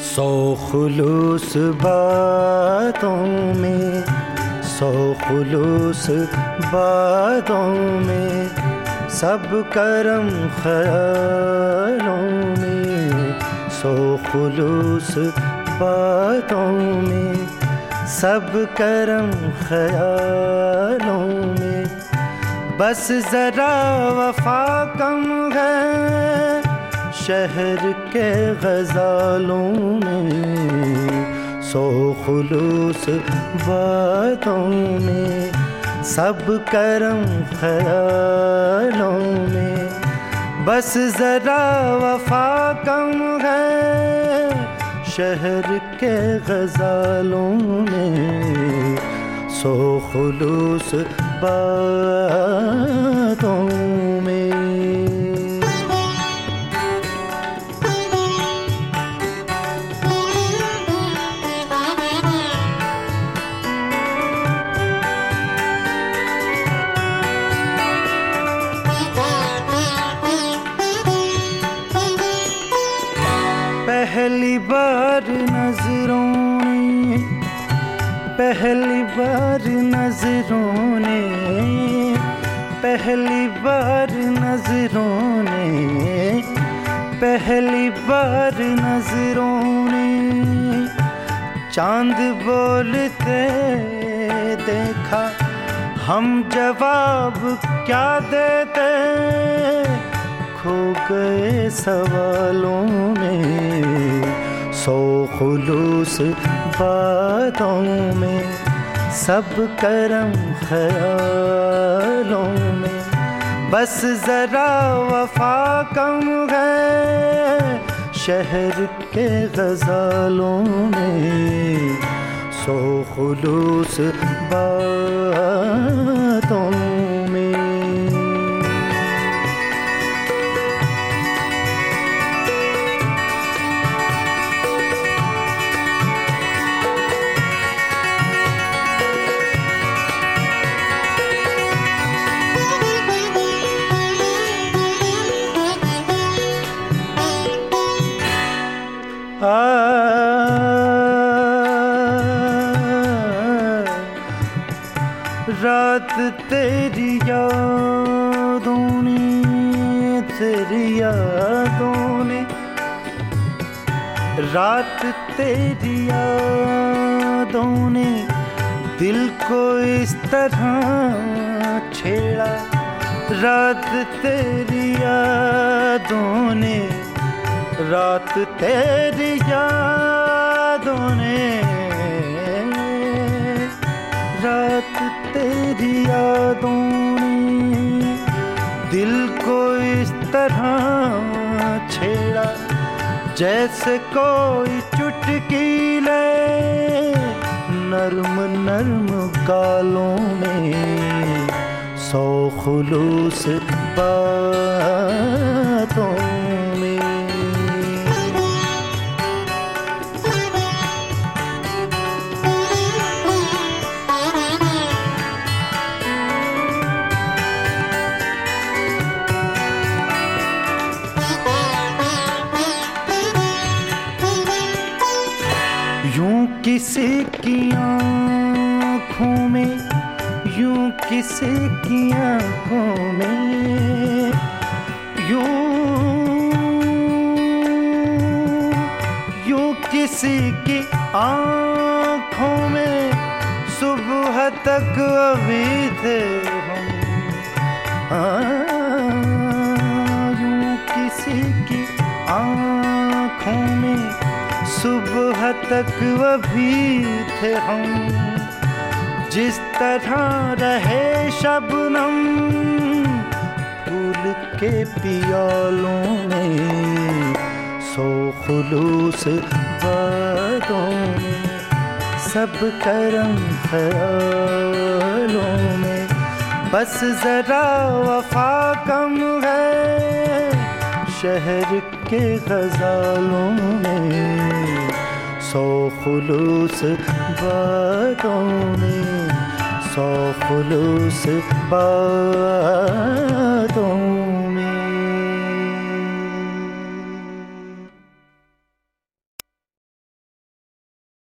सौ खुलूस बातों में, सौ खुलूस बातों में, सब करम ख्यालों में। सौ खुलूस बातों में, सब करम ख्यालों में। बस जरा वफा कम है शहर के गज़ालों में। सौ खुलूस बातों में, सब करम ख्यालों में। बस जरा वफा कम है शहर के गज़ालों में। सौ खुलूस बातों में। पहली बार नजरों ने, पहली बार नजरों ने, पहली बार नजरों ने, पहली बार नजरों ने चांद बोलते देखा। हम जवाब क्या देते, खो गए सवालों में। सौ खुलूस बातों में, सब करम ख्यालों में। बस जरा वफा कम है शहर के गज़ालों में। सौ खुलूस बातों में। रात तेरी यादों ने, तेरी यादों ने, रात तेरी यादों ने दिल को इस तरह छेड़ा। रात तेरी यादों ने, रात तेरी यादों ने, रात तेरी यादों ने दिल को इस तरह छेड़ा। जैसे कोई चुटकी ले नर्म नर्म गालों में। सौ खुलूस बातों में। यूं किसी की आँखों में, यूं किसी की आँखों में, यूं किसी की आँखों में सुबह तक अभी थे हम। यूं किसी की आँखों में सुबह तक अभी थे हम। जिस तरह रहे शबनम फूल के पियालों में। सौ खुलूस बातों में, सब करम ख्यालों में। बस जरा वफा कम है शहर के गज़ालों में। सौ खुलूस बातों में, सौ खुलूस बातों